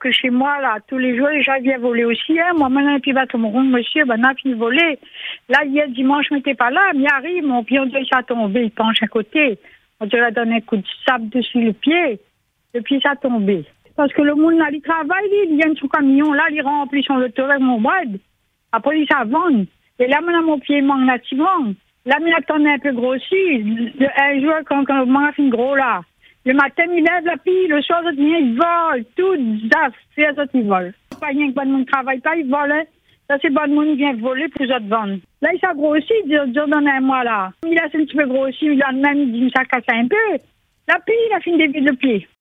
que chez moi, là, tous les jours, les gens viennent voler aussi. Hein. Moi, maintenant, puis, bah, tout mon rond, monsieur, ben, on a fini de voler. Là, hier, dimanche, je n'étais pas là, mais il arrive, mon pied, on dirait que ça a tombé, il penche à côté. On dirait donner un coup de sable dessus le pied, et puis ça a tombé. Parce que le monde, là, il travaille, il vient de son camion, là, il remplit son loto avec mon bread. Après, il s'avance. Et là, maintenant, mon pied manque nativement. Là, il attendait un peu grossi. Un jour, quand on a fini gros, là. Le matin, il lève la pile, le soir, il vole, tout, zaf, c'est les autres, ils volent. Pas rien que bon monde ne travaille pas, ils volent. Ça, c'est bon monde, il vient voler pour les autres vendre. Là, il s'est grossi, il dans un mois, là. Il a un petit peu grossi, il a même, il dit, ça casse un peu. La pile, il a fini de vider le pied.